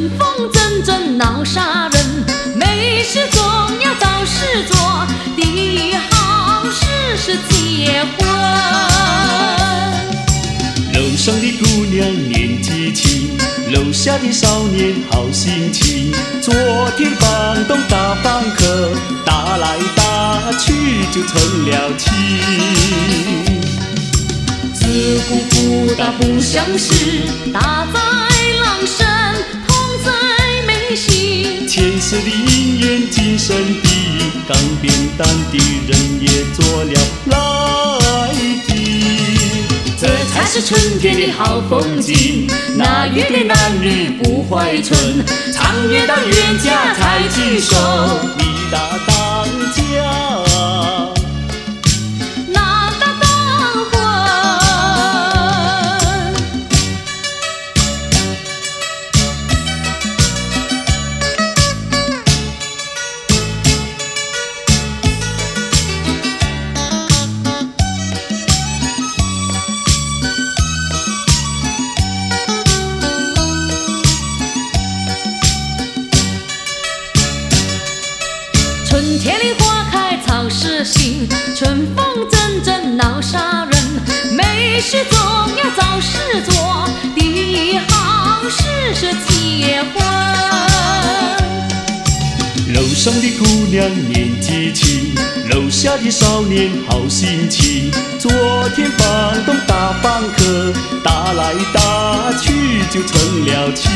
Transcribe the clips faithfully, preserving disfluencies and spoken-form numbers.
春风阵阵闹杀人，没事总要找事做，第一好事是结婚。 楼上的姑娘年纪轻，楼下的少年好心情。昨天房东打房客，打来打去就成了情。 自古不打不相识，打在狼身，痛在眉心。 前世的姻缘今生的，刚变淡的人也做了来的。 这才是春天的好风景，那月的男女不怀春，长月到冤家才聚首， 你大当家。 哪大当婚？春天里花开草时新，春风阵阵闹杀人，没事总要找事做，第一好事是结婚。 楼上的姑娘年纪轻，楼下的少年好心情。昨天房东打房客，打来打去就成了情。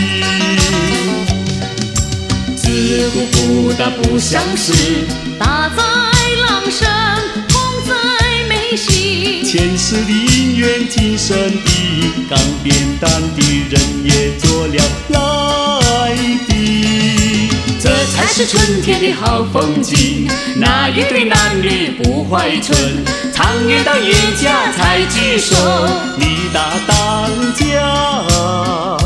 自古不打不相识，打在狼身，痛在眉心。 前世的姻缘今生的，刚变淡的人也做了来的。 这才是春天的好风景，那一对男女不怀春，长月到冤家才聚首， 你大当家。